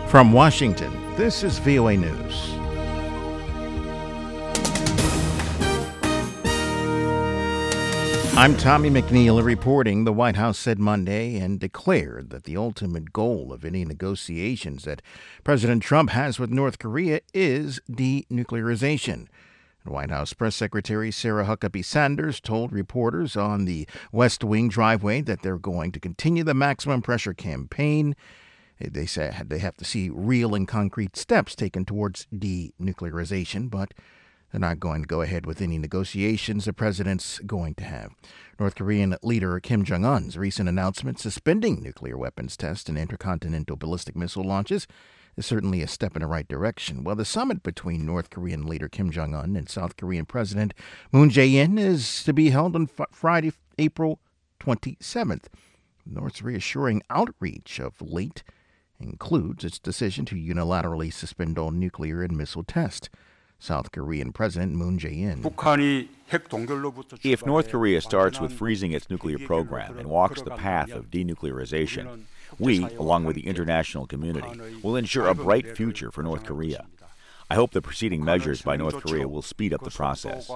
From Washington, this is VOA News. I'm Tommy McNeil reporting. The White House said Monday and declared that the ultimate goal of any negotiations that President Trump has with North Korea is denuclearization. White House Press Secretary Sarah Huckabee Sanders told reporters on the West Wing driveway that they're going to continue the maximum pressure campaign. They said they have to see real and concrete steps taken towards denuclearization, but they're not going to go ahead with any negotiations the president's going to have. North Korean leader Kim Jong-un's recent announcement suspending nuclear weapons tests and intercontinental ballistic missile launches is certainly a step in the right direction. Well, the summit between North Korean leader Kim Jong-un and South Korean President Moon Jae-in is to be held on Friday, April 27th. North's reassuring outreach of late includes its decision to unilaterally suspend all nuclear and missile tests. South Korean President Moon Jae-in. If North Korea starts with freezing its nuclear program and walks the path of denuclearization, we, along with the international community, will ensure a bright future for North Korea. I hope the preceding measures by North Korea will speed up the process.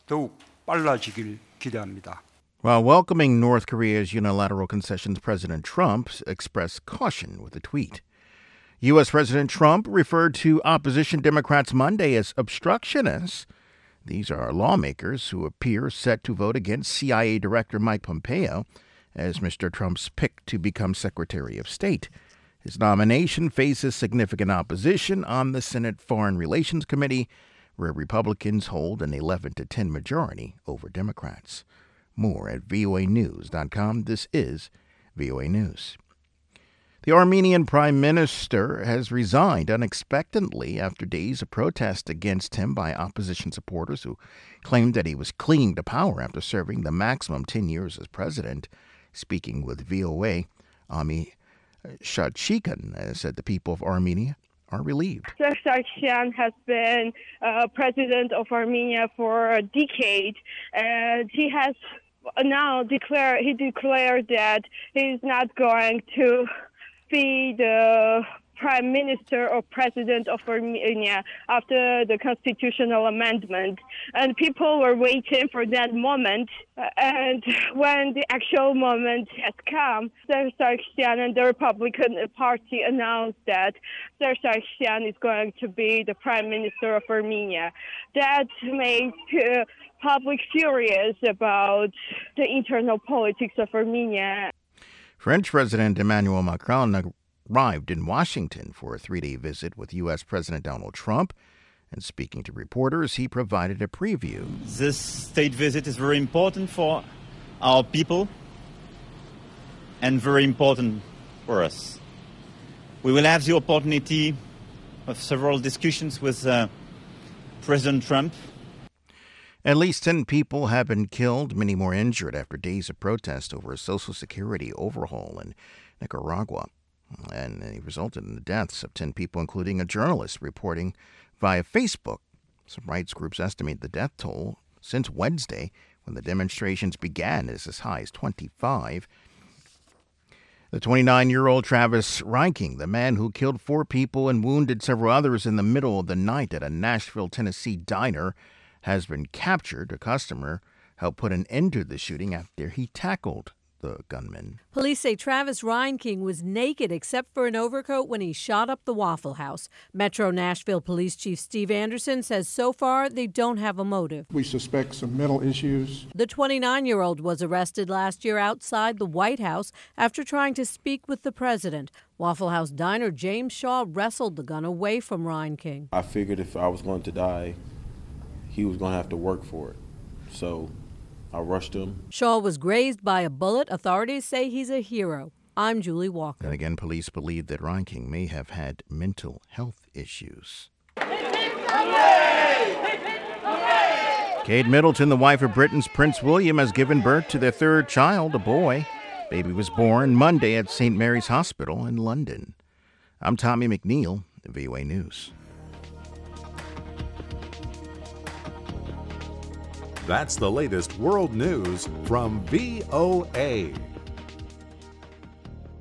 While welcoming North Korea's unilateral concessions, President Trump expressed caution with a tweet. U.S. President Trump referred to opposition Democrats Monday as obstructionists. These are lawmakers who appear set to vote against CIA Director Mike Pompeo as Mr. Trump's pick to become Secretary of State. His nomination faces significant opposition on the Senate Foreign Relations Committee, where Republicans hold an 11-10 majority over Democrats. More at voanews.com. This is VOA News. The Armenian Prime Minister has resigned unexpectedly after days of protest against him by opposition supporters who claimed that he was clinging to power after serving the maximum 10 years as president. Speaking with VOA, Ami Shadchikan said the people of Armenia are relieved. Sargsyan has been president of Armenia for a decade, and he has now declared that he's not going to be the prime minister or president of Armenia after the constitutional amendment. And people were waiting for that moment. And when the actual moment has come, Sargsyan and the Republican Party announced that Sargsyan is going to be the prime minister of Armenia. That made public furious about the internal politics of Armenia. French President Emmanuel Macron arrived in Washington for a 3-day visit with U.S. President Donald Trump. And speaking to reporters, he provided a preview. This state visit is very important for our people and very important for us. We will have the opportunity of several discussions with President Trump. At least 10 people have been killed, many more injured after days of protest over a Social Security overhaul in Nicaragua. And it resulted in the deaths of 10 people, including a journalist reporting via Facebook. Some rights groups estimate the death toll since Wednesday, when the demonstrations began, is as high as 25. The 29-year-old Travis Reinking, the man who killed 4 people and wounded several others in the middle of the night at a Nashville, Tennessee diner, has been captured. A customer helped put an end to the shooting after he tackled the gunman. Police say Travis Reinking was naked except for an overcoat when he shot up the Waffle House. Metro Nashville Police Chief Steve Anderson says so far they don't have a motive. We suspect some mental issues. The 29-year-old was arrested last year outside the White House after trying to speak with the president. Waffle House diner James Shaw wrestled the gun away from Reinking. I figured if I was going to die, he was going to have to work for it. So I rushed him. Shaw was grazed by a bullet. Authorities say he's a hero. I'm Julie Walker. And again, police believe that Reinking may have had mental health issues. Kate Middleton, the wife of Britain's Prince William, has given birth to their 3rd child, a boy. Baby was born Monday at St. Mary's Hospital in London. I'm Tommy McNeil, VOA News. That's the latest world news from VOA.